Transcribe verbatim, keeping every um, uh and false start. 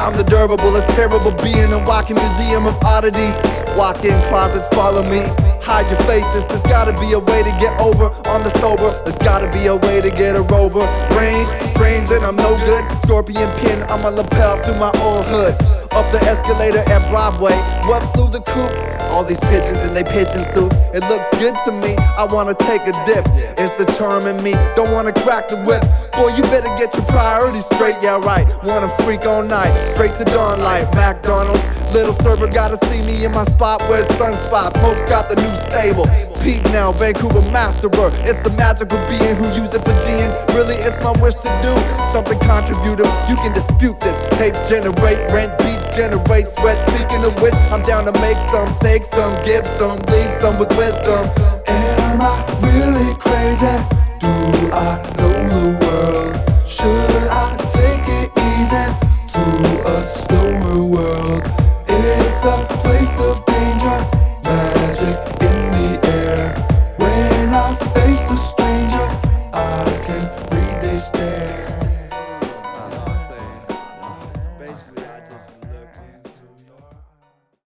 I'm the durable, it's terrible being a walking museum of oddities. Walk-in closets, follow me. Hide your faces, there's gotta be a way to get over on the sober. There's gotta be a way to get a rover. Range, strange and I'm no good. Scorpion pin on my lapel through my old hood. Up the escalator at Broadway, what flew the coop? All these pigeons in they pigeon suits. It looks good to me, I wanna take a dip. It's the charm in me, don't wanna crack the whip. Boy, you better get your priorities straight, yeah right. Wanna freak all night, straight to dawn light. McDonald's, little server gotta see me in my spot where it's sunspot. Moke's got the new stable. Pete now, Vancouver masterer. It's the magical being who use it for G'ing. Really, it's my wish to do something contributive. You can dispute this. Tapes generate rent, beats generate sweat. Speaking of which, I'm down to make some, take some, give some, leave some with wisdom. Am I really crazy? Do I know the world? Should I